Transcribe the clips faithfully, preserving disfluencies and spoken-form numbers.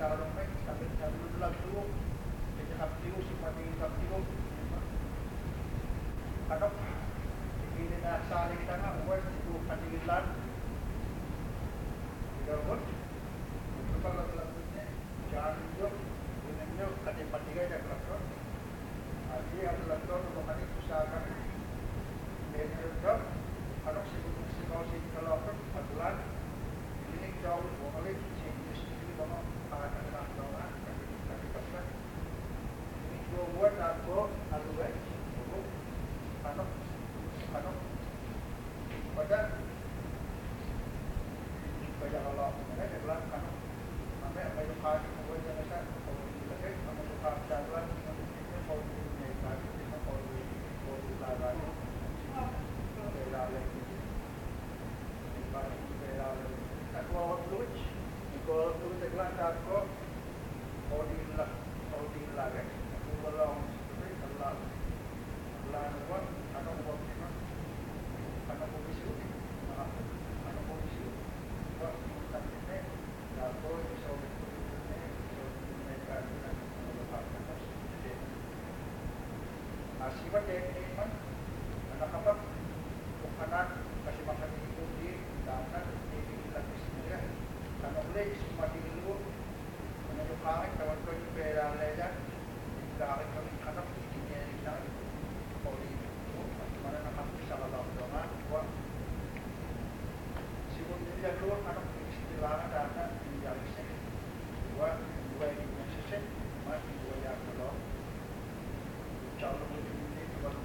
kalau may sabi sabi ko lang tuo kaya kaptiyo si pati kaptiyo ano hindi na saling ka nga word ito katigilan gawon ito pala lang niya jangan nyo yun nyo katipatigay na klakron adi ang klakron lumanik usahakan medyo job ano siguro sigaw si kalakron paglan ini jauh balik si istri bapa akan akan bawa kaki kaki ini dua buat aku aluan aku ano ano pada pada kalau mereka bilang ano sampai apa itu kaki buat yang saya kalau dipakai sama suka jalan ini kalau ini kaki ini kalau kalau dilakukan beda lagi beda lagi aku awak dulu kalau dulu tegak aku Odinlah, Odinlah kan. Aku belum seperti Allah, Allah buat, ada buat mana, ada komisi, ada komisi. Kalau kita ini, aku bisa ini, mereka dengan melakukan seperti itu. Asibat ini man, anak apa? Bukanan kasih makan itu di tangan di lagi sendiri. Kalau boleh semua dulu. Yung kahit tawag ko yung pera nila kahit kami anak hindi niya nila o dito at mana nakapit sa kalawang wag siguro nila doon anak istilangan data hindi yan siya wag wag hindi niya siya mas hindi wala ko lo tsaka mo hindi ito ba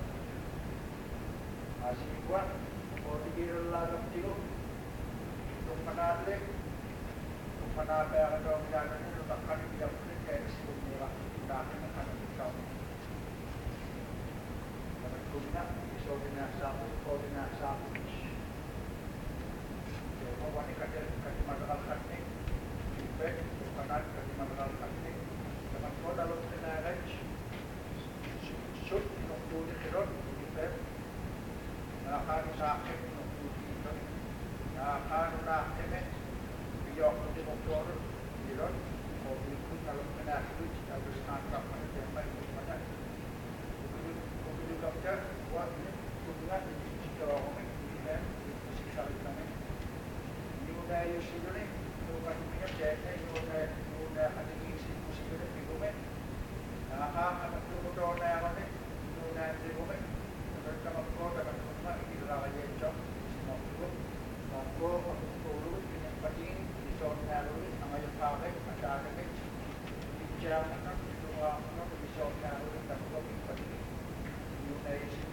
asing wag o di lang tilo itong panatlik Kenapa yang ada orang ini letakkan di dalam kayak sebelumnya kita akan akan tahu. Dalam guna koordinasi sama koordinasi sama. Jadi wanita kerja kerja masalah kerja, feedback bukan kerja masalah kerja. Dalam kau dalam tenaga, shoot untuk dikerot feedback. Nakkan sakit untuk itu, nakkan nakkan Yo di motor di road mau ikut kalau kena switch harus angkat mana sampai mana untuk juga kan buat ini hubungan di kalau orang ini kan musik sekali kami ini udah Yoshino nih bukan punya jadi ini udah udah ada di musik itu di rumah nah anak itu udah ada yang mana udah di rumah terus kalau kau dapat rumah ini adalah yang job semua itu mau perlu ini penting So, narrow it, ang ayong pakay, matagay, picture, ano, ito nga, ano, so, narrow it, ang looking pati, yung naisip,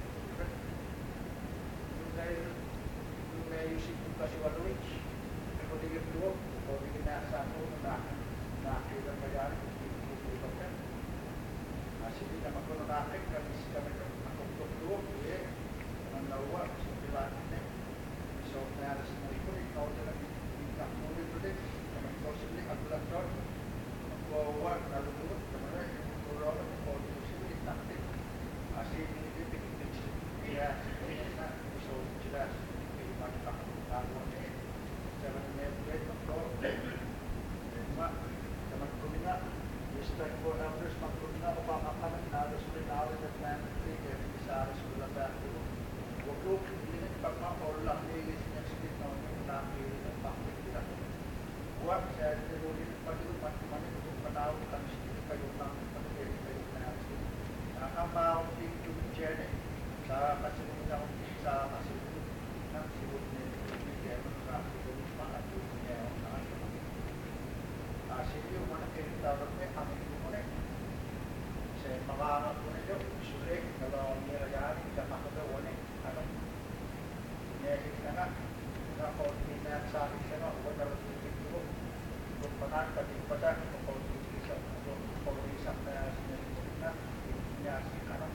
yung naisip, yung naisip yung kasi walwich, pero di yung luwag, o di ginasa ko, na, nakita ka yan, hindi ko ka, kasi di naman ko nakakit, kasi kami ko, nakukot luwag, eh, ang lawa, so, pilatin eh, so, naras mo ito, ikaw talaga, nak mungkin boleh kalau kau sendiri adalah kau bawa kalau tu kemana yang orang kau sendiri taktik asli ini ini dia ini nak so jelas ini macam apa ni jangan melihat kau mak teman kumina istri kau harus maklumna apa makanan harus benar dan nanti dia bisa harus belajar dulu waktu ini pernah orang ini yang sedikit tahu tentang ini buat saya terusin pada teman-teman itu penau kan sedikit kayu nang pakai kayu nang nah apa itu jadi saya kasih undang saya kasih nang sibuknya ini dia mengasih itu semangat dunia orang asli itu mana kita orangnya kami itu mana saya mengarang pun itu sulit kalau mereka tidak mahu wane atau ini kita nak nak koordinasi saling sama bukan Bukan tadi pada polisi bisa polisi sampai sebenarnya punya si kanan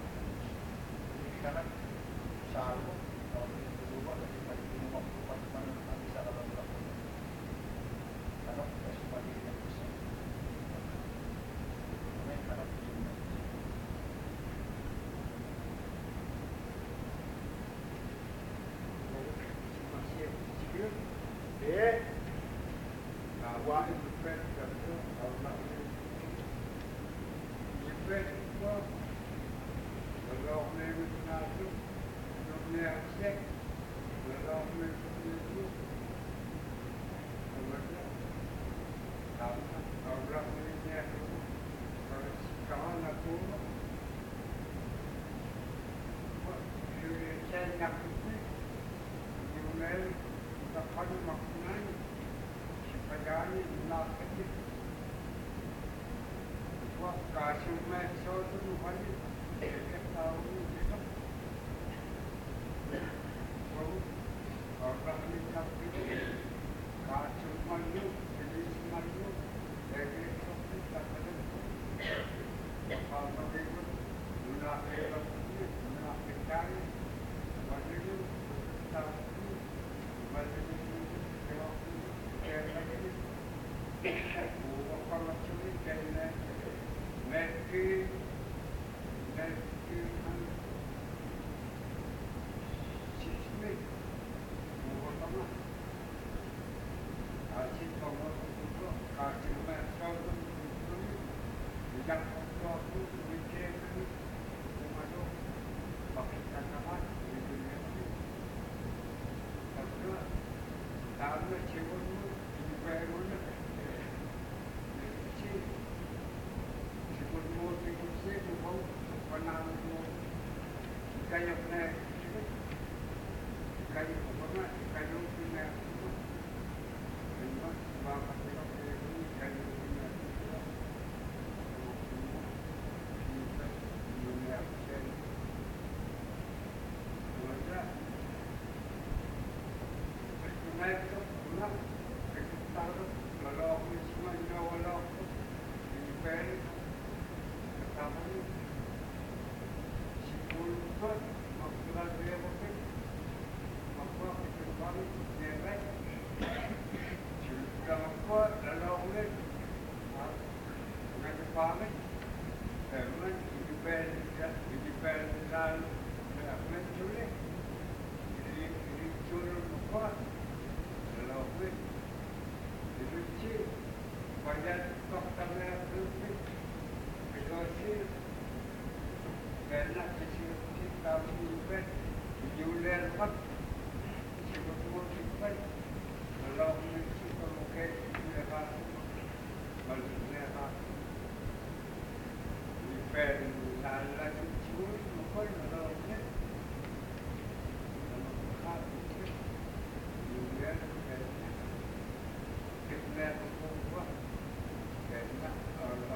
si kanan selalu kalau itu dulu ada di mana mana bisa kalau gawain dipet kasi ang laki dipet ko kalau may nato no may accept kalau may dito wala tama ang laki niya para kawan ako saya nak email dapat maknai supaya ini nak kerja. Wah kasih email so tu hari kita tahu kita. Wah orang ni tak kerja kasih malu jadi malu jadi seperti tak ada. Apa itu guna kerja guna kerja. Malu tak Kayak mana? Kayak apa? Kayak punya apa? Memang bapak kita ini kayak punya apa? Kita punya apa? Maka sebenarnya itu pulang kita kalau semua jauh ini pen ketahui Pulpet, maksudnya dia mungkin apa kecuali derek, juga apa dalam ini, dengan kepala, dengan hidupan, hidupan dan apa curi, ini ini curi apa dalam ini, itu sih banyak faktornya itu, itu karena kecil kita hidup jualan hak sebetulnya kita kalau mesti pakai lepas maksudnya hak hidup salah kecil bukan kalau ni hak kecil jualan kerana kita buat kerana Allah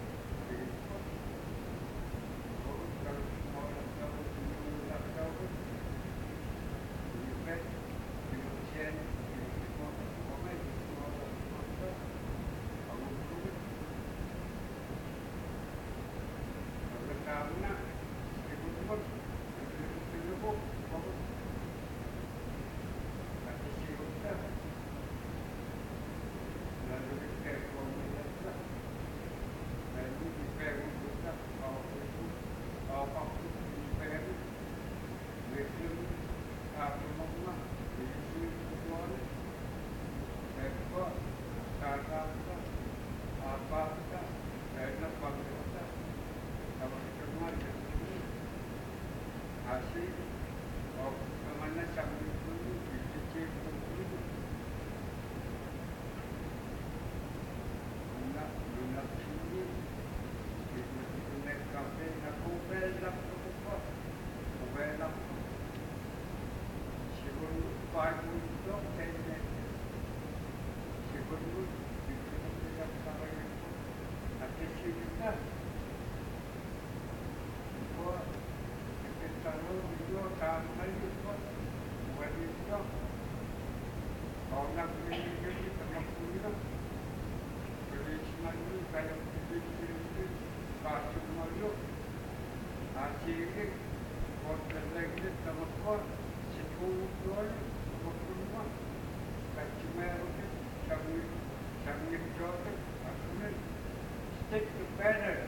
Stick together,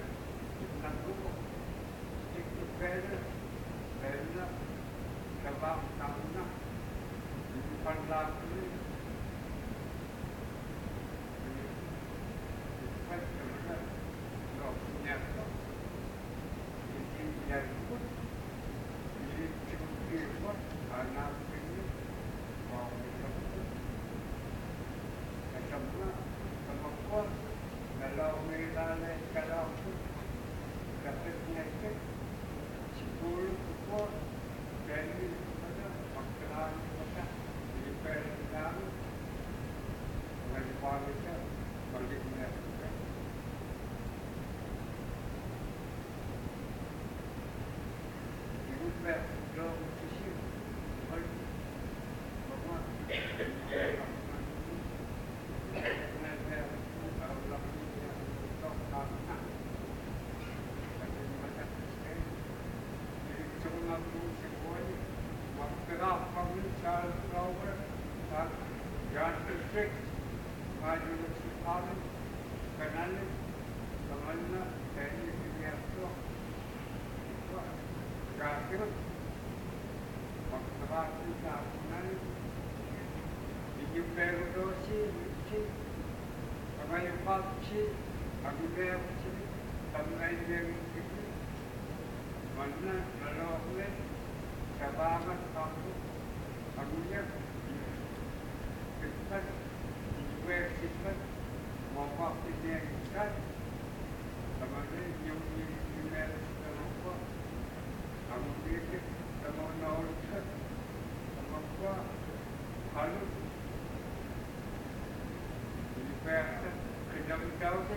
stick together, karena sebab tahunan di depan lagi municipales, canales, Kamalna, Kenya, Kiriato, Garfield, Makabati, National, Yuberosi, Luchi, Amayapachi, Agulechi, Tamay, Mana, Nalole, Sabama, Kapu, Agulia, Sifat, Where Sifat, Mopap, the Cat, Samari, Yum, Yumel, Samapa, Agulia, Samona, Samapa, Halu, Liberta, Kidam Dowdy,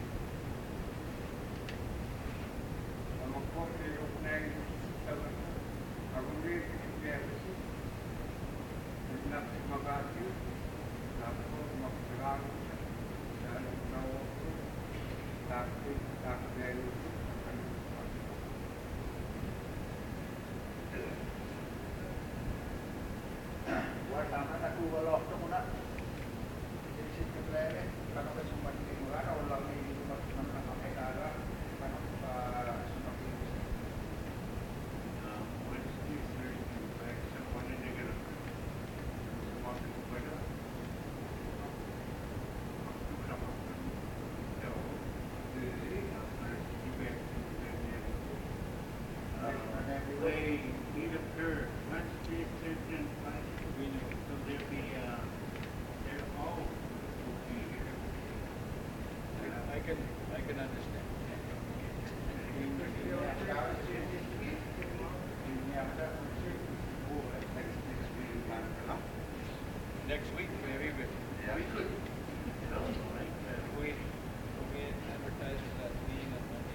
Samapa, Nang, Agulia, Liberty, Not Magati, Napo, Makran, Nano, Taki, Taki, Buat tangan aku walok tu muna. Jadi situ kelele, kalau ke sumber di luar, kalau lagi di rumah mana nak pakai darah, mana sumber di Wednesday, Thursday, back someone in the group. Walking with us. Come up. No. The They need a pair. Wednesday, Thursday, and Friday. So they'll be, uh, they're all will be here. I can, I can understand. Next week, maybe, but we could. We, we advertise for that meeting on Monday.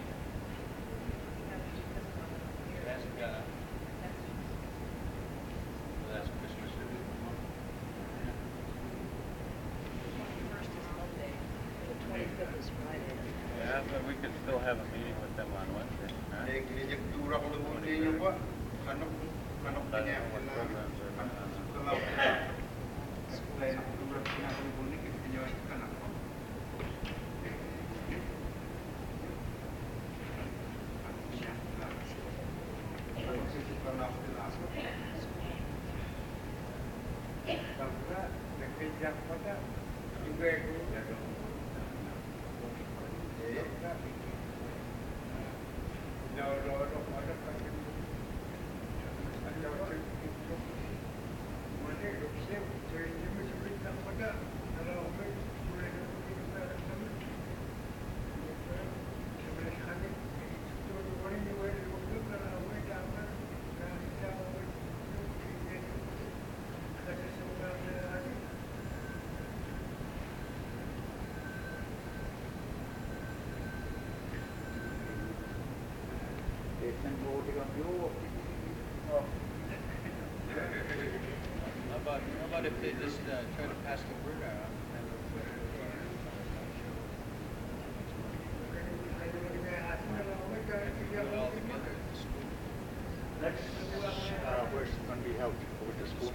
It hasn't got up. Well, that's Christmas. First is Monday, the twenty-fifth is Friday. Yeah, but we could still have a meeting with them on Wednesday, huh? Egy egy túra ko lugu niyo ba? Kanok kanok I don't kanya know what wala. programs are going on. Kalau sekolah túra kanya lugu ni kita kanak. Sabra, nakijak pada, juga itu. No, no, no, pada pagi. Ada orang itu. Mana rupanya, saya ini mesti berikan pada. Kalau orang boleh kita lakukan. Sebenarnya kami itu orang yang boleh untuk kalau orang jangan kalau kita orang kerja sebenarnya. Sen går till de blå. How about, how about if they just uh, try to pass the word out? Do it all together at the school. Next, uh, where's it going to be held? Over at the school?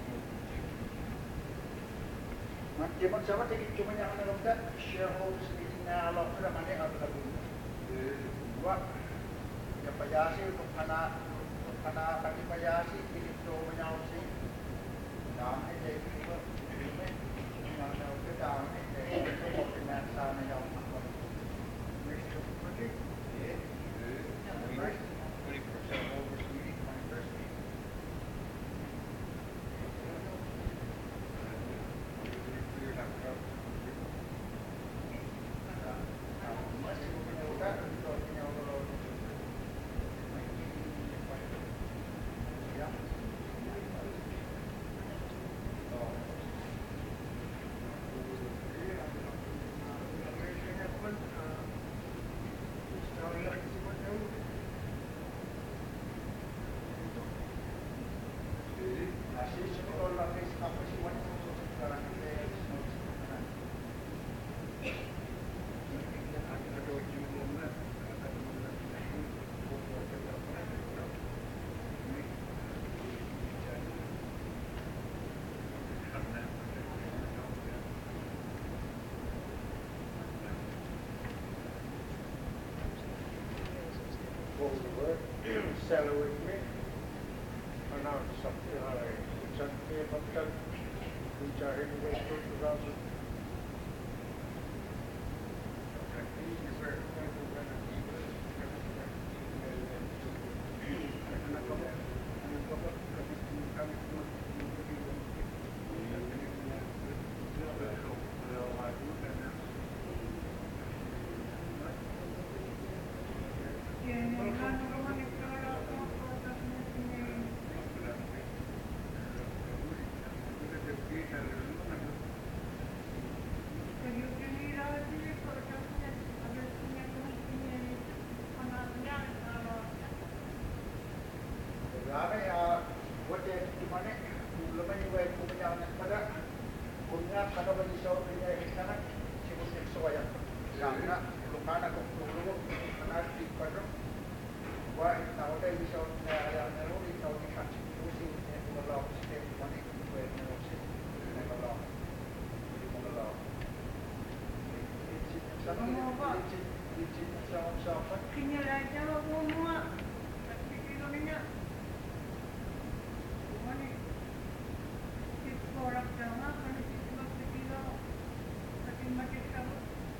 Macam sama tadi cuma yang ada lomba shareholders meeting na lomba na mana ada lagu. Dua, yang payasi untuk anak anak kaki payasi pilih tu menyau si. Dah ni jadi apa? Ini yang ada lomba dah ni jadi itu mau dengan sana yang apa? Mesti pergi. Eh. Twenty percent over. Thank you. quote the word, settle with me. And now it's something I, it's something about that, which I had to wait till two thousand. Rame ya, buat yang di mana, belum ini buat punya anak pada, punya kada bagi seorang punya ikan, si muslim soya, karena belum mana kau dulu, mana di pada, wah tahu deh bisa yang nero di tahu di kaki itu sih, yang mengelola sistem mana buat nero sih, yang mengelola, di mengelola. Sama apa? Di sini sama-sama. Kini raja mau muat, tapi kilo ni. Orang Jawa kan itu cuma kilo, tapi macam kamu.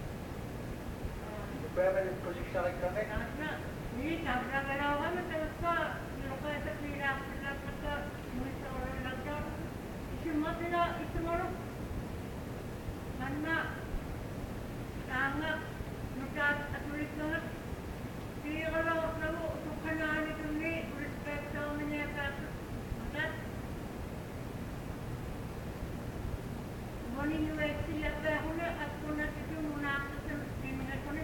Berapa yang kau siksa lagi kan? Karena ini tabrak lawan terus lupa terkira terus terus mesti orang lagi. Semua tidak itu malu. Karena sangat muka atulis sangat. Jadi kalau kamu bukan itu ni respect sama menyatakan, maka Moni university लगता है उन्हें अत्कोना किसी मुनाफे से मुस्लिम है कोने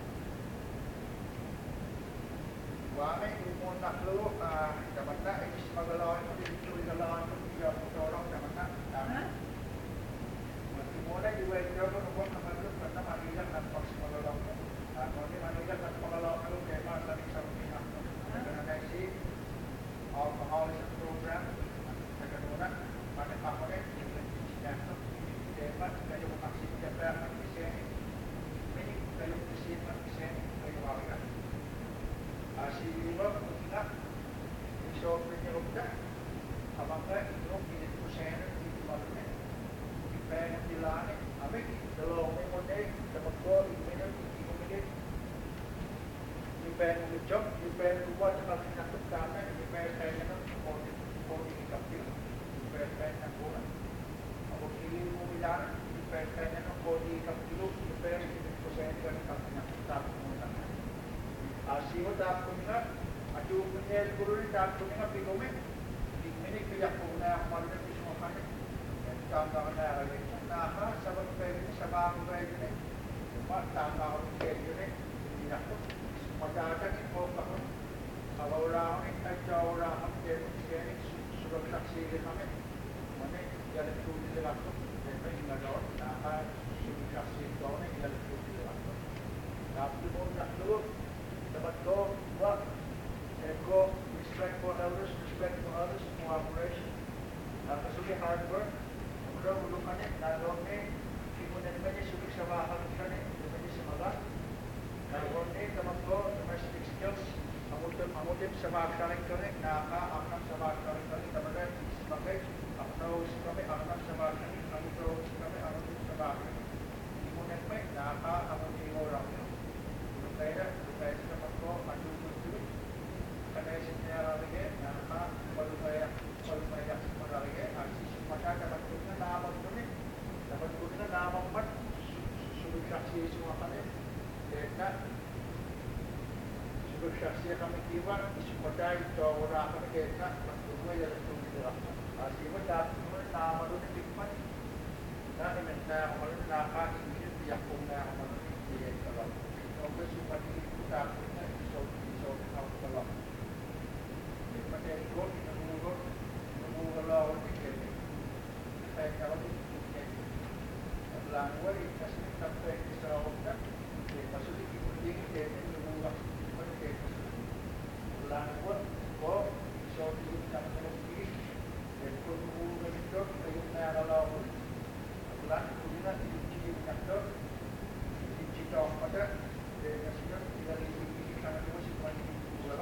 Wame umon naklo dapat na ekis magalawan mo dito igalawan mo diya mo torong dapat na tama. Muna iwa ito ko no kung kamalo kata Manila na pas magalawan mo. Ano ni Manila na magalawan mo kay mas sa isang pina. Ano na si alcoholism program sa kanuna mana pa ko eh dapat kayo makasip dapat mag-isip. May kayo mag-isip mag-isip kayo wala. Si Iwa punya isok punya udah apakah itu pilih kusen di mana di pen di lane abe dalam memode dapat gol di mana di mana di pen di job di pen buat kalau kita karena di pen pen itu kode kode di kapil di pen pen yang bola aku pilih mobilan di pen pen itu kode di kapil di pen di kusen di kapil tak Asiwa tak punya, aju punya guru ni tak punya pigome, ini kerja punya malu ni semua kan, tangga mana lagi, nah sebab begini sebab begini, mak tangga orang begini, tidak tu, pada ada ni kau kahun, kalau orang ni kerja orang begini, begini sudah saksi di kami, mana jalan tu di dalam tu, jadi ingat orang, nah sudah saksi tu ni jalan tu di dalam tu, tapi pun tak tu. Dapat go, work, and go, respect for elders, respect for others, cooperation. Nakasuki hard work. Kemudian ulukannya, nalone, kimunan naman niya suki sa bahag siya niya, naman niya sa maga. Nalone, dapat go, domestic skills, amutin, amutin sa bahag siya niya, naka-akam sa bahag siya niya, dapat sebagai, aknaw kami, akam sa bahag siya niya, amutin kami, amutin sa bahag siya niya. Kimunan naman, naka-amutin orang niya. Kaya, kaya sila magko, matutuloy. Kaya siya lagi, na malumaya, malumaya sa mga lagi. At maka dapat ko na naman ko ni, dapat ko na naman man, subiksaksi semua kami. Kaya na, subiksaksi kami kiwan, isupaday, tawara kami kaya na, magtugay at tumira. At iba dapat ko na naman doon ni Bigman. Na, imen na ako malun, nakaingin, tiyak ko na ako malun, tiyak ko lang. Kalau sempat itu tak punya iso iso tahu kalau pada itu kita mengurut mengulang ini saya kalau itu pelan wali kasih sampai di Sarawak maksud itu ini dia mengulang pada itu pelan wali kok iso itu sampai lagi dan mengulang itu kayak kalau pelan kemudian itu kita kita pada Nasional tidak dimiliki karena masih banyak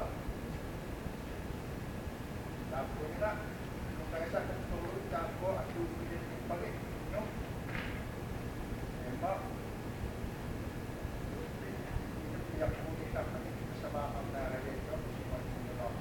Pak, tidak memungkinkan kami bersama antara itu semua menolak.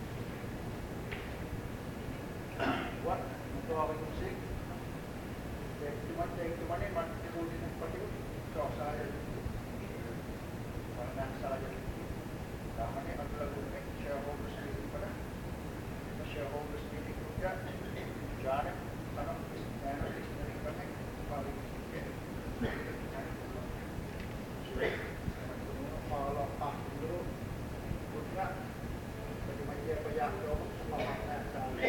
Buat untuk awal musik, cuma cuma ini mati kemudian seperti itu, cok saya karena salah jadi. Nama ini adalah guna shareholders ini pada shareholders ini juga jadi karena analis dari kami paling kalau ah dulu punya bagaimana dia banyak dong semuanya saling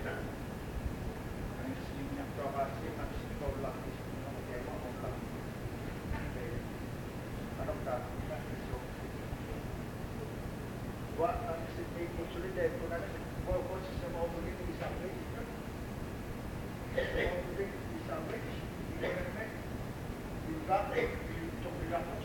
ini sini properti masih tolak di sini dia mau tolak kalau tak bisa buat nanti sini sulit deh guna buat buat sistem begini bisa beli mau beli bisa beli ini juga untuk dilakukan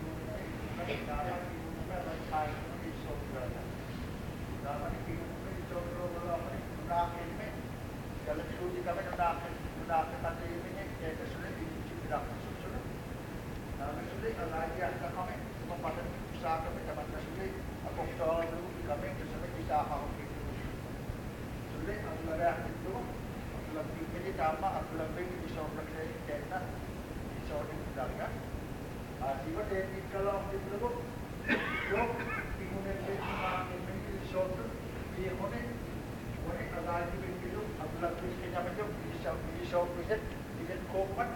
dalam ibunya dan saya ini saudara. Dalam ibunya itu saudara ini sudah ini kalau itu jika sudah sudah kata ini kita sudah tidak sudah. Dalam sudah kalau dia kami pada usaha kami dapat sudah aku tahu dulu kami sudah bisa hal itu. Sudah antara itu lebih ini sama lebih bisa berkait kita bisa dibenarkan. Siapa yang kalau kita itu, jauh timunnya cuma ini suatu dia mana, mana agak itu itu, apabila kita macam bisa bisa bisa bisa kopat,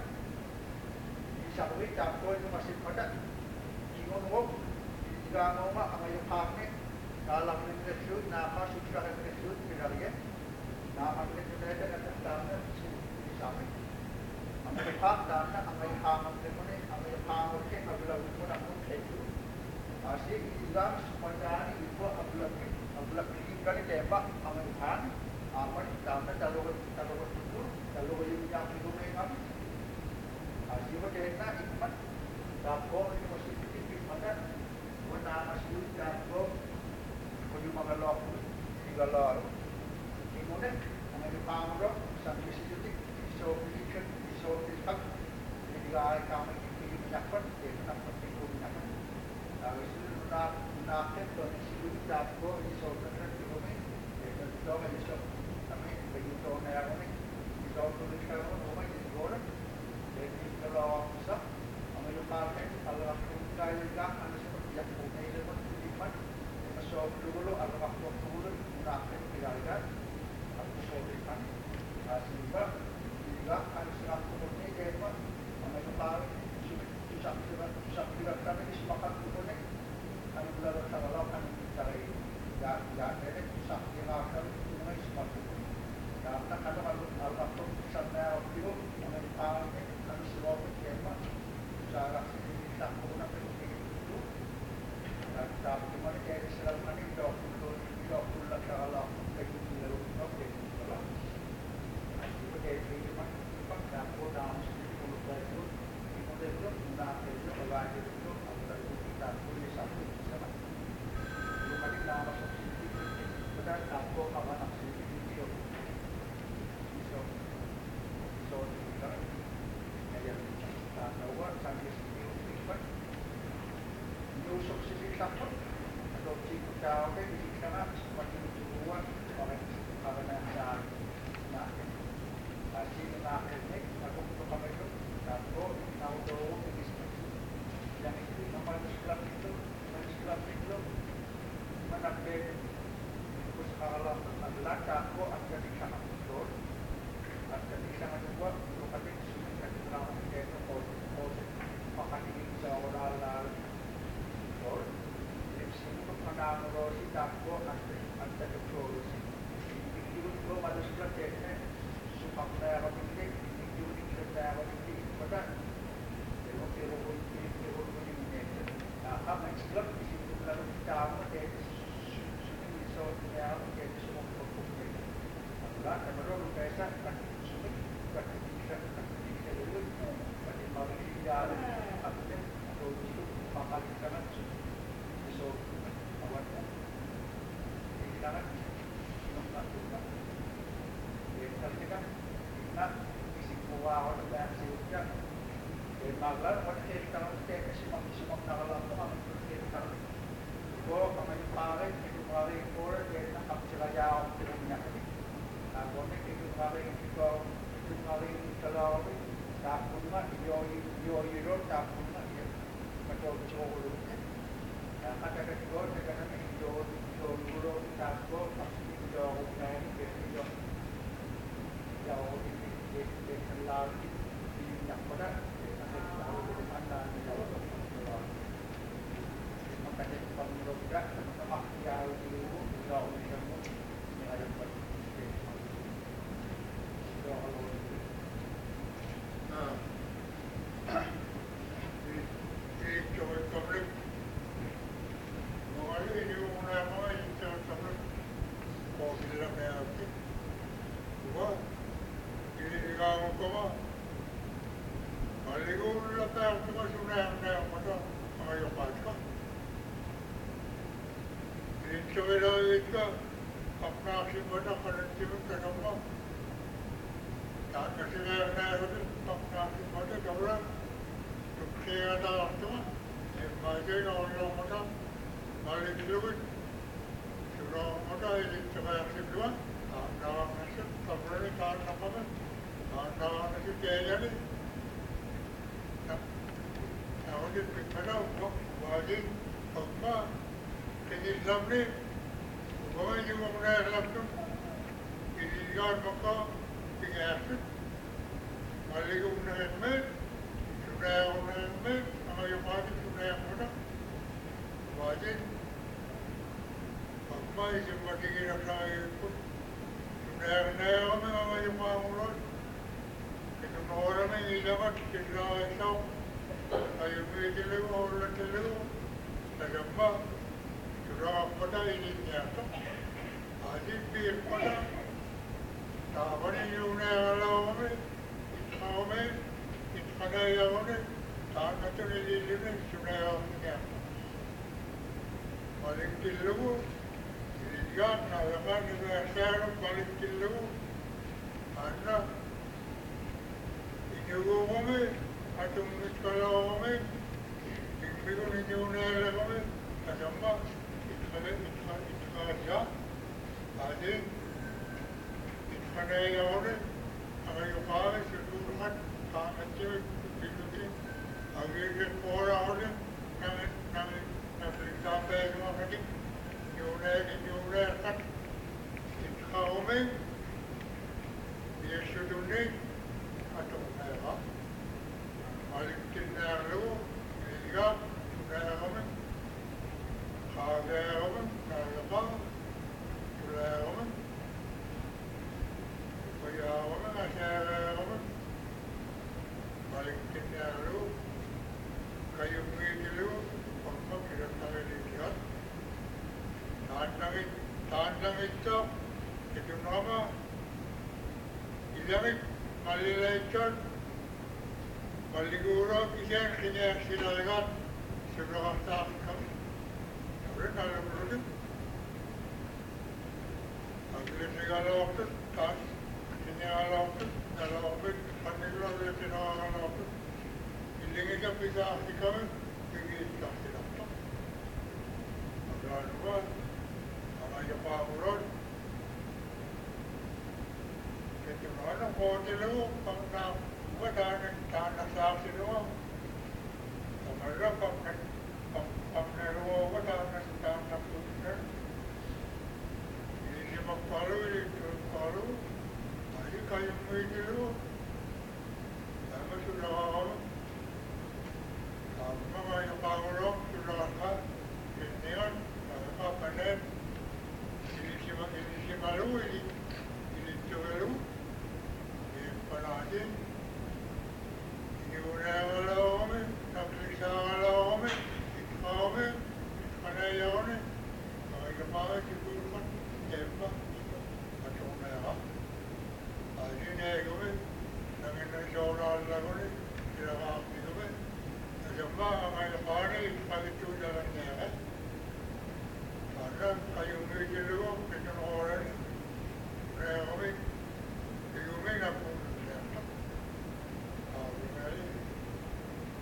bisa beri campur itu masih pada, jika mau jika mau mak amal yang kami dalam interview, nama sudah interview kita lihat, nama kita ada ada tanda bisa. Ang pagkakta na ang may hamag din mo na ang may hamag din ang vlog mo na mo kayo kasi ilang sumadaan ipo ang vlog ang vlog ka ni Deba ang may han aman tama dalawa dalawa tutur dalawa yung yang pinumay kami kasi mo din na ikman tapos yung masipitipin mata wala masipit tapos kung yung mga loko tigalaro imunin ang may hamag sa visitik so pilihan so tidak tidak kami ini menyapat dia mendapat itu menyapat lalu sudah mendapat dan sudah dapat ini so terus itu ini itu sudah ini so kami begitu naik ini so tulis kalau rumah ini orang jadi kalau bisa kami lupa kalau kita juga ada seperti yang punya itu seperti itu so dulu ada waktu dulu mendapat tidak aku so berikan sehingga juga harus lakukan ini apa mana kepala susah susah susah tidak kami disepakat ini kami belajar kalau kan cara ini ya ya ini susah dilakukan ini seperti itu karena kalau kalau waktu sampai waktu itu mana kepala ini kami selalu apa cara kita menggunakan itu dan tapi mana jadi selalu kami dok dok dok dok kalau begitu lalu dok dok jadi dapur dalam sepuluh baju itu itu tidak itu bagaimana itu antara kita dapur di satu sama bukan di dalam subsidi kita dapur kawan subsidi itu so so kita ada bahwa sampai sepuluh ribu itu subsidi dapur atau jika kita di sana seperti itu buat orang karena saat nah Kasi na akhirnya, ako ito kami ito, dato, naudo, i-dismiss. Yang itu, naman disklap ito, na-disklap ito, managbe, ito sa kakalang naglag, ako, at galing siya ng motor, at galing siya ng buwan, ito kami, sulit na ito lang ang ito, o, o, makatingin sa oral-oral, motor, lipsin ko, manamuro, si Dako, at the-control, si Ito ko, madusklap ito, supaya kami ini diuji supaya kami ini pada terus terus terus terus ini nah kami sebelum di situ lalu kita ada sudah soalnya jadi semua produk ini adalah baru biasa kan sudah kan bisa kan bisa dulu pada malam ini ada apa yang atau itu bakal kita kan so awalnya ini kan kita Kalau kita nak isi kuah atau bahasa Indonesia, jadi maglar, wala kayo tanong sa kaya kasi mag-isimang nakalam ko, ang kayo tanong ko, kamay pare, kayo pare yung pore, kaya nakapsiraya ako pinong niya kami. Ako na kayo pare yung ikaw, kayo pare yung kalaw, tapon nga, iyo iyo iyo, tapon nga, iyo matawag-tawag niya. Katagat ko, nagkaroon ng iyo, iyo iyo, tapon, iyo ako na yung iyo, iyo ako yung lagi, yung nakpada, makanya pangurusnya sama jauh dulu jauh dulu yang ada pada Nah, ini coba tablet. Mengalir ini mana mana ini coba tablet. Kau bilang apa ni? Dua, ini kamu kau. Maligul lata cuma sudah anda pada ayo pasca. Ini coba itu अपना आशीर्वाद करते हुए करूँगा ताकि से मैं होते अपना आशीर्वाद करूँगा तो खेलता रहता ये मजे और लोगों मालिक लोग शुरू होता है ये चला आशीर्वाद आना नशे कपड़े तार नपा आना नशे केले Ahora prepara un valle, papá, que es la bre, voy a llevar una laptop, y llegar papá, que hace, vale una vez, una una vez, a yo padre una una, valle, papá y se va a seguir a traer, una una me va a llevar uno, que no ahora me lleva que la eso. Ayo kita lepas orang terlalu, terjemah, surah pada ini nyata. Adik bir pada, tahu ni Yuna alam ni, tahu ni, pada yang ni, tahu macam ni ni surah yang nyata. Balik terlalu, lihat nalar ni sekarang balik terlalu, anda, ini gua ni. Atau kalau kami, ibu ni Yuna kami, terjemah, ikhlas ikhlas ikhlas ya, adik, ikhlas yang ni, kami kami seluruhan, kami cewek itu ni, agar kita orang ni, kami kami kami sampai semua kami, Yuna Yuna kan, ikhlas kami, dia sudah ni, atau apa? Malik kita lalu, lihat, sudah kami, kaya kami, kaya kami, sudah kami, kaya kami, kaya kami, Malik kita lalu, kayu kita lalu, apa kita kami lihat, tandang tandang itu, itu nama, ilamik malilaikan. Maliguro kisah kini silakan sebelum tahun kami. Tapi kalau belum, akhirnya segala waktu tas kini ala waktu dalam waktu pandeglo dari sana ala waktu. Ini kita bisa kami pergi tak silakan. Agar apa? Agar jumpa urut. Kita mana hotel lu pangkam. Tanah tanah sahaja doang. Kamera pakai pakai ruang tanah tanah punya. Ini cuma palu ini palu. Hari kayu ini dulu. Lama sudah awal. Lama kayu palu sudah ada. Ini kan apa panen. Ini cuma ini cuma lu ini ini cuma lu. Ini panasnya. Yuna alam, taklisa alam, ikham, kanayon, agama kibukan, tempa, macam mana? Aji ni agama, namin na shawla lagun, kira apa itu? Agama amal pani, pagitu jalan niya. Karena kayu ni jelu, kita orang, kami, kayu ni nak pun.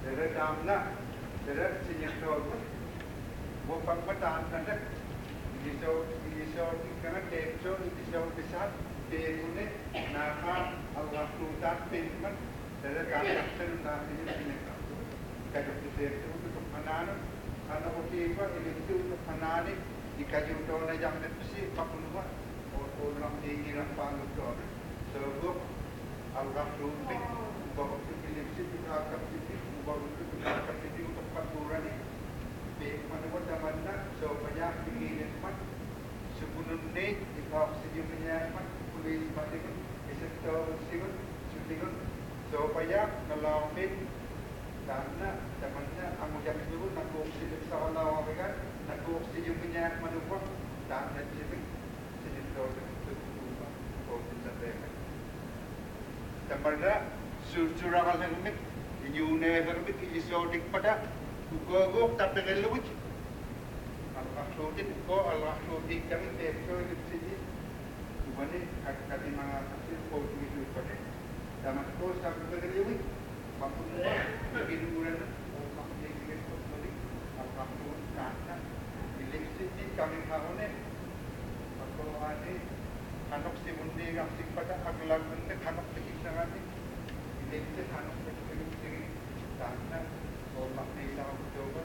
Dere damna, dere sinyal वो पंपतान कंडक जिसो जिसो करना टेक्सो जिसो बिसात टेकुने नाका अलगाफ्लूता पेंटमन तेरे दांतन दांतन ने kada टेक्सो तो फनानो ana otipa iliktu fanani ikaji utona jam nepsi pakunwa or orang tinggi ran pangu to so go algaफ्लूते बहुत इलेक्ट्रिक का kapiti बहुत का kapiti untuk pakurani Manawat mana so banyak pilihan mat sebelum ni ikaw sejauh banyak mat polis matikan sektor sivil syutingan so banyak ngalamin karena temannya kamu jangan dulu nak sejauh sahaja awak nak sejauh banyak manuver dan sejauh sektor tertutup or disampaikan temannya surah al-Hamid Yune Hamid isodik pada Gugog tapi ngeluj. Al-Mahsudin ko Al-Mahsudin kami tekso sini. Bani kati mga kasi ko dito pa rin. Tama ko sa ngeluj. Mapunta binuran o makikigit ko balik. Al-Mahsud kata eleksyon kami kahone. Ako ani hanok si mundi ang sipada aglag nte hanok si sangani. Eleksyon hanok si sini kata और अपने हिसाब से ऊपर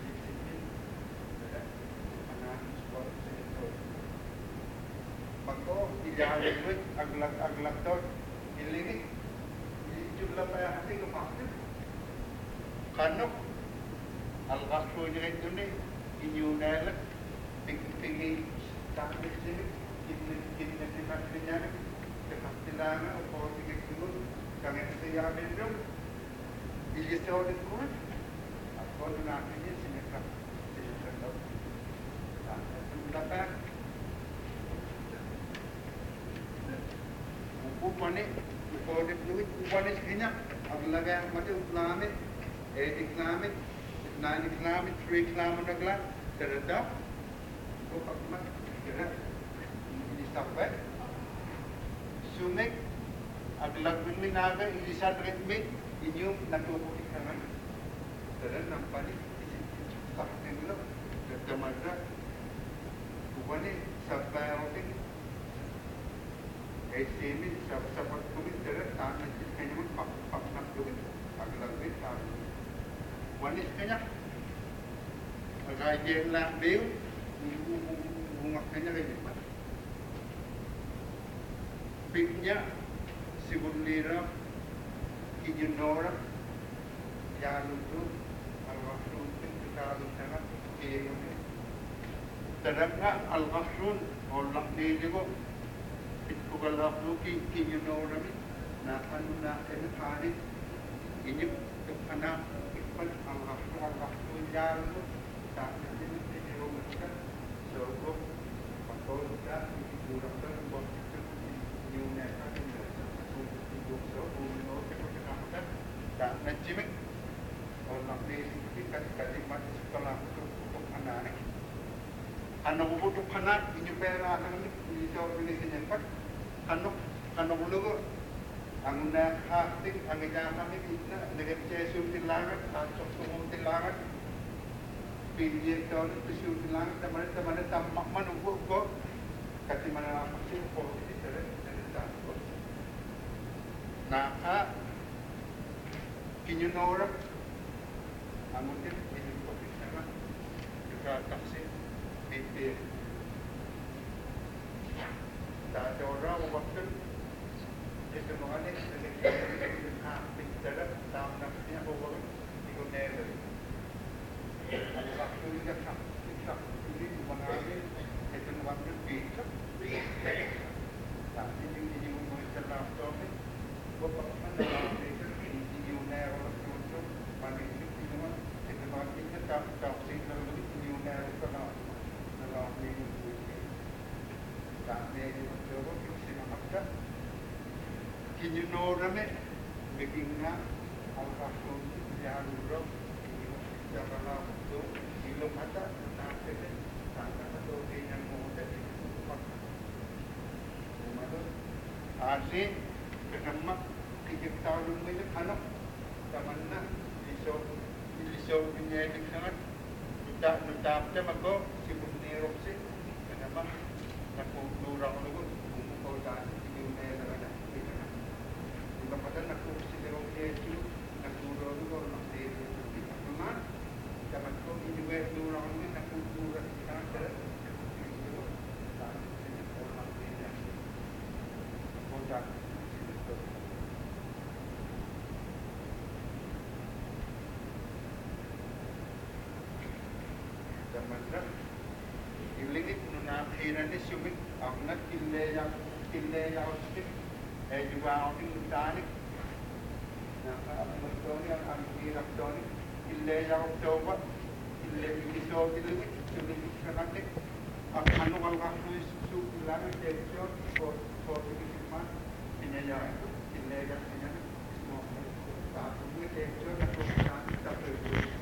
maka tidak ada aglak aglak tu ini jumlah payah hati kemasih karena al-Ghafur itu ni inyunel tinggi tak sini kita kita tidak punya kehasilan atau tiga kilo kami saya ambil Ili tahu itu kan? Aku tu nak ini sinetron, sinetron tu. Tapi dapat buku mana? Buku ni duit, buku ni sekian. Aku lagi macam Islamik, eight Islamik, nine Islamik, three Islamik agak terdedah. Buku apa macam? Kira ini sampai. Sumek agak begini naga, ini sangat remit. Inyum natutukin naman daran ng panik sakit nila nagdamagda kuwani sa bayotin ay simin sa sa pagtumin daran tangan kanya mo pak pak naktumin paglagwit tangan wani kanya agay lang bil bungak kanya kay lipat piknya si Bunlira Kijunora, Yalutu, Al-Ghafur, Al-Ghafur, Al-Ghafur, Terangga Al-Ghafur, Allah diligo, itu kalau Al-Ghafur Kijunora ni, nak anu nak kena hari, ini anak ikut Al-Ghafur, Al-Ghafur Yalutu, tak nanti nanti diomongkan, sebab kalau kita dikurangkan buat itu, nyunakan ini, sebab sebab tak najimik orang ni kita kalimat sekolah untuk untuk anak ni anak untuk anak ini pera anak ni jauh ini senyap anak anak dulu anguna hati angina kami kita dengan cesul tilangan atau sumum tilangan pilih tahun cesul tilangan teman teman tamak menunggu kok kati mana masih posisi terus terus nah Kinyunora, amutin ini kopi sana juga taksi itu. Tak ada orang waktu itu mengenai dengan hati dalam dalam nafsnya bahwa itu never. Waktu juga tak tak ini mengenai itu waktu bisa. Tapi ini ini mungkin dalam topik bahwa mana orang tujuh mandi itu cuma itu mandi kita tak tak sih kalau begitu new narrow kalau kalau ini tak ini coba kita makan kini orang ni begini al-Ghafur yang urut yang kalau tu belum ada nak kita tak ada tu yang muda itu pakai mana asing kenapa kita tahu dulu itu anak Tamanna, iso so pinyelik sangat kita nutapnya mago si bunirok si kenapa nakudurang lugo bumukau taas hindi mo na talaga di ba patan nakusi derong yesu nakudurang lugo nakudurang lugo naman dapat ko hindi ba durang lugo nakudurang sangat Zaman ilingit nuna hina ni sumit amnat kille ya kille ya ustik eh juga orang mutanik na amnat doni ang amnat doni kille ya oktober kille iso ilingit sumit kanakit ang ano ang kasu su lang techo for for dikiman pinya kille ya pinya no satu ni techo na ko sa tapos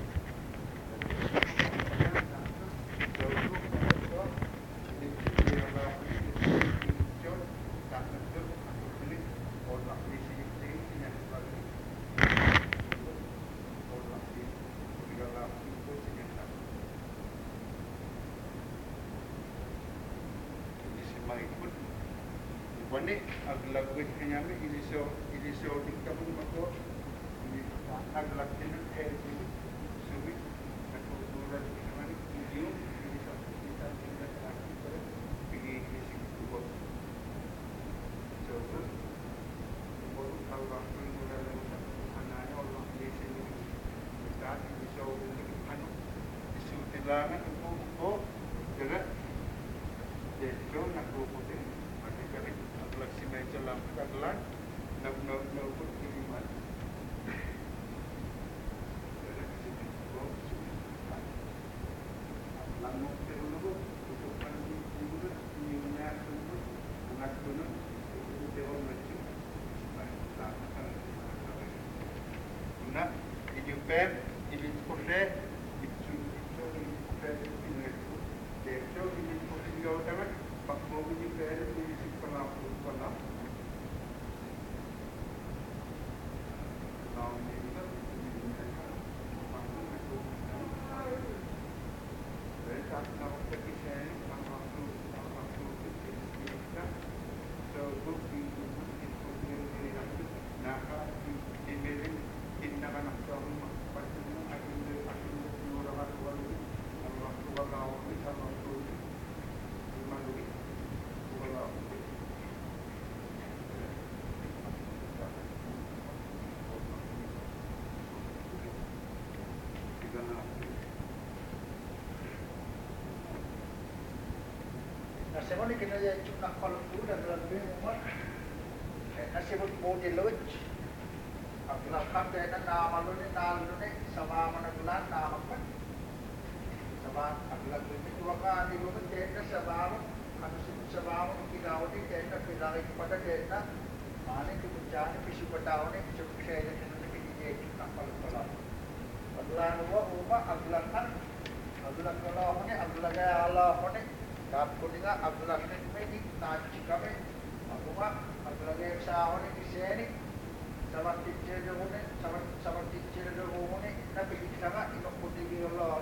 Wani aglagwit kanya mi iliso iliso din ka mo mako aglagtin ng healthy suwi natutulad naman yung iliso kita tingnan natin pero bigay isip ko so mo tawag ko yung mula lang sa anay o lang isip mo dati iliso din ano isu tilangan ko ko kaya dito nakukutin kami aglagsi medyo lang kaglan nag-nag-nag kiriman lang mo pero lugo ito pa rin yung yung na sunod anak ko nun ito yung medyo na inyong pen ilit ko siya ito ito yung pen pinag ko dito ilit ko siya naman pag mo yung pen ilisip pa lang po pa lang now maybe that very tough now the kitchen ang ako ang ako so good be good in good in naka i-email tinaka na sa pati mo ay hindi akin yung mga tuwalo ang mga tuwalo ang mga tuwalo maluwi wala Nasibot ni kinaya yung nakapalugod ang lalabing umar. Nasibot mo di lodge. Ang lakam dahil na naamalo ni nalo ni sa mga managlan naamagpan. Sa mga ang lalabing ni tuwa ka ni lodge dahil na sa mga ano sa mga kinawa ni dahil na pinakik pada dahil na maning kibudyan ni pisupataw ni pisupusaya ni pinakikijay yung nakapalugpala. Paglaan mo uma ang lakan ang lakala ko ni ang lagayala ko ni Kap ko nga aglag ni Medik nachi kami. Ako nga aglagay sa ako ni Kiseni. Sa mga teacher ko ni sa sa mga teacher ko ni nabigit sa nga inukuti ko lang.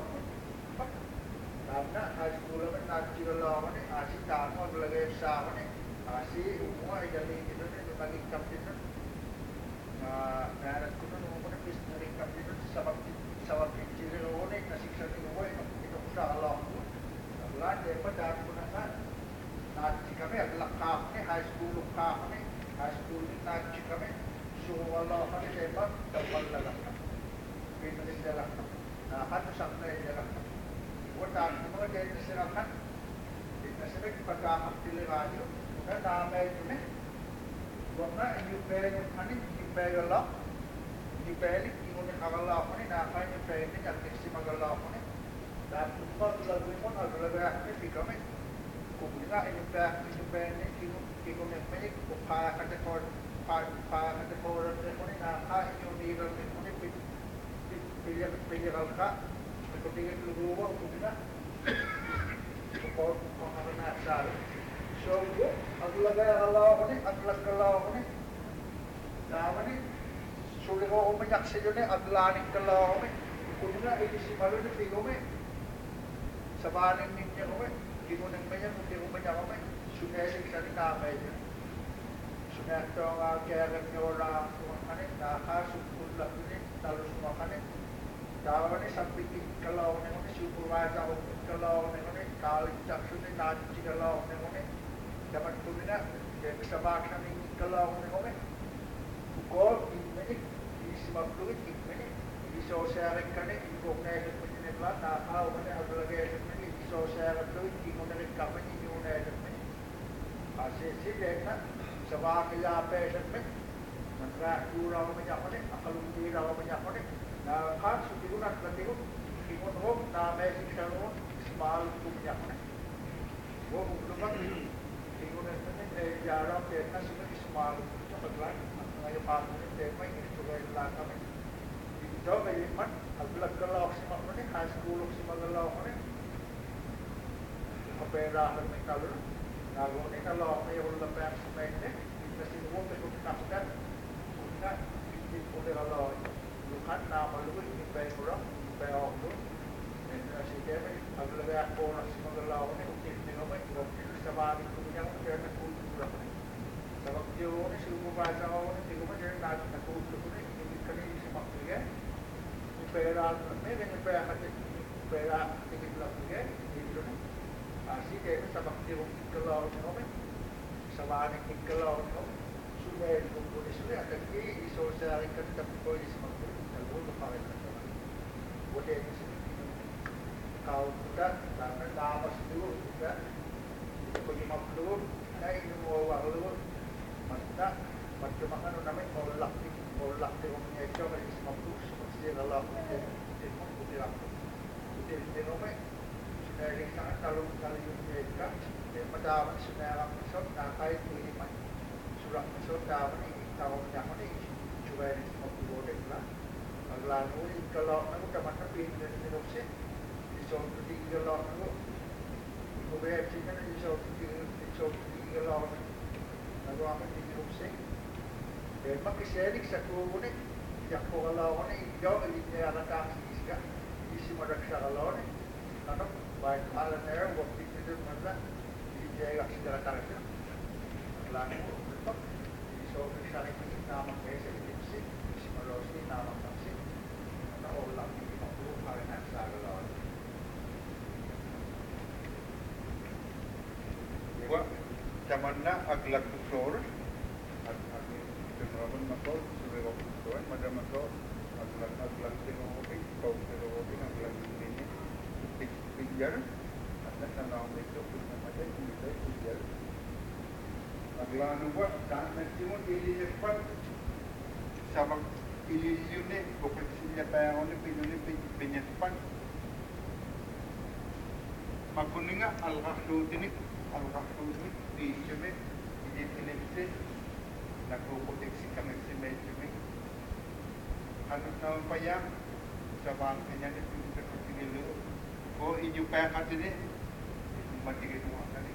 Tapos na high school naman nachi ko lang ni asi tamo aglagay sa ako ni asi umuha idali dito ni naging captain nun. Na narat ko nun umuha ni bis naging captain nun sa mga sa mga teacher ko ni nasiksa ni ko ito ko sa alam ko. Lahat eh, padaan ko na nga. Nachi kami, aglak ka kami, high school ka kami, high school ni nachi kami. So, wala kami, diba? Tapal na lang kami. Pinunin na lang kami. Nakatusak na yun na lang kami. Iwataan ko mga dahil na sirakan. Inasabi, pagkakapili radyo, na namay ko na. Huwag na, yung pera yung kanin, yung pera lang. Yung pera, yung nakakala ko na, nakakain yung pera niya, at kasi magala ko na. Dan tempat lagu pun ada lagu yang ni kami. Kumpulan ini dah ini band ni kini kini ni banyak upaya kata kor upaya kata kor ni kini nak ah ini ni orang ni kini pilih pilih kalka. Kalau dia dulu bawa kumpulan. Kor kor ada nasal. So go ada lagu kalau ni ada lagu kalau ni. Nama ni sulit orang banyak sejauh ni ada lagu kalau ni. Kuna ini si malu ni tigo me. Sabanin ni niya kome. Tigo nang maya kung tigo maya kome. Sunay sing sa ni kamay niya. Sunay ito ang kaya niya wala kumakanin. Nakasukul lang ni. Talo sumakanin. Dawa ni samping kalau ni kone. Supervisor ako kalau ni kone. College Jackson ni Nancy kalau ni kone. Dapat kumina. Kaya sa baksa ni kalau ni kone. Kukol, ikmenik. Isi magluit, ikmenik. Isosyarin ka na, ikong na esat mo din ba? Nakakaw ka na, ang talaga esat mo din. Isosyarin ka, hindi mo na rin kapag hindi mo na esat mo din. Kasi sila na, sa mga kilapa esat mo din. Nagkakura ko niya ko din, akalumira ko niya ko din. Nakakaso, hindi ko na, hindi ko, hindi ko na, na-message ka rin, small ko niya ko din. Huwag mo naman, hindi ko na rin, eh, yaraw, kaya na, sila small ko niya, paglang, ngayon pa ako rin, tema, ito kayo lang kami. Ito, kayo man, aglag-galaw si mga rin, high school si magalaw ko rin. Kaperahan may kalor, nagawa ni nalaw may ulang pa sa mente, na sinuwag na kung nakasdan, kung na, hindi po nila law, lukan na maluwi, hindi pa yung mura, hindi pa yung ako. And si Kevin, aglagay ako na si magalaw ko rin, kung hindi nga may, kung sa mga ko niya, kung kaya nagkultura ko rin. Sa pagdiyo ko rin, sinumubasa ko rin, hindi ko man dyan natin nagkultura ko rin, hindi kanina si Makliga. Yung pera, may ganyan pera kasi, pera, tingin lang niya, hindi ko rin. Así que esa partida un calor no me sabahan ng calor no sunay kung kung sunay at kaya iso sa akin kan tapi ko is magpo nalulog pa rin sa wala ni sa kau kita karena dapat dulu kita ko yung maglulog na inuwa walulog masta macam makan namin molak molak yung niya ito kasi is magpo kasi lalak din din mo kutilak kutil din mo dari sangat kalau kalau mereka pada sebenarnya masuk nakai ini man surat masuk dalam ini tahun yang ini juga ini semua boleh lah lalu kalau aku dapat tapi dari Indonesia iso di kalau aku boleh sini iso di iso di kalau lalu aku di Indonesia dan makin sering satu ini yang kalau ini jauh ini ada kasih iskan isi mereka kalau ini karena baik alam air waktu itu mana di jaga segala tarafnya lalu untuk iso misalnya kita nama kese itu si marosi nama kasih karena orang ini perlu hal yang salah Gua zaman na aglak tutor agak kenapa mako sudah waktu tuan macam mako aglak aglak teknologi kau teknologi aglak ini pinjar ada sana itu punya macam itu pinjar agla nubuat dan mestimun ini cepat sama ini ini profesinya payah ini pinjuni pinjaman makuninga al-ghaflu ini al-ghaflu ini di cumi ini ini nak proteksi kami cumi cumi anu nama payah sabang hanya itu seperti ini ko inyo pa katini matigit mo kani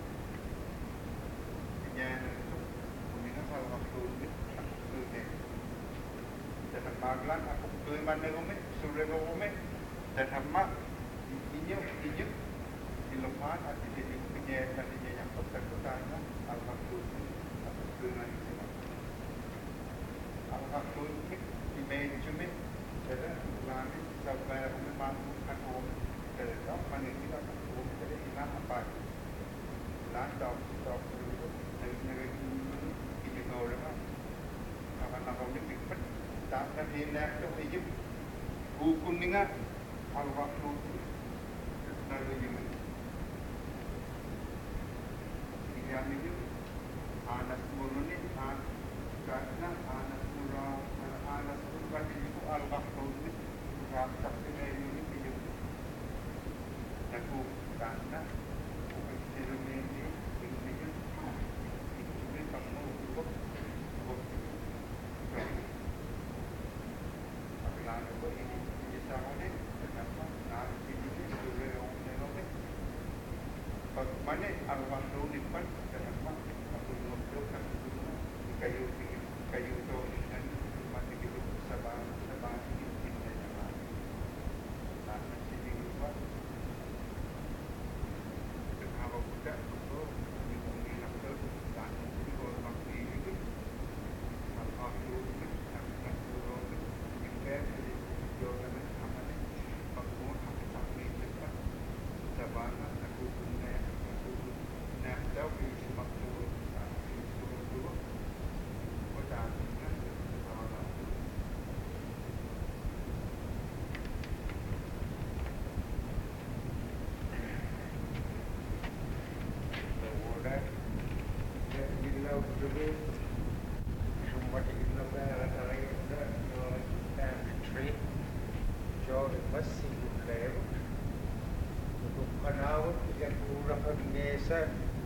yan kumina sa waktu ini dan maglan ako tuloy man na gumi sure ko gumi dan hamma inyo inyo ilupan at hindi ko pinye na niya yang pagkakutan na al waktu ako tuloy man ito al waktu ini di medyo mi jadi lagi sampai aku mampu aku kerja mana kita aku kerja ina apa lah dok dok dulu dari negeri ini ini kau lemah akan aku ni pikir tak kan ini tu ini hukum ni ngah al waktu lalu ini ini kami ni anak mulu ni anak karena anak mula anak mulu kan itu al waktu ni rasa ini ini ini aku karena film ini ini ini kamu untuk untuk tapi lalu aku ini ini sama ni kenapa nanti ini sudah orang orang bagaimana awal tahun depan kenapa aku mengumpulkan kayu kayu itu dan mati itu sabang sabang ini Kemudian jualan aman pagkuhan ang pagmitin pa sa bana aku punya aku nak tahu isi waktu suruh dulu kota kan sama kemudian dia bilau dulu semua dibilang ada tree cho được mất sinh lễ untuk penawat yang kurang biasa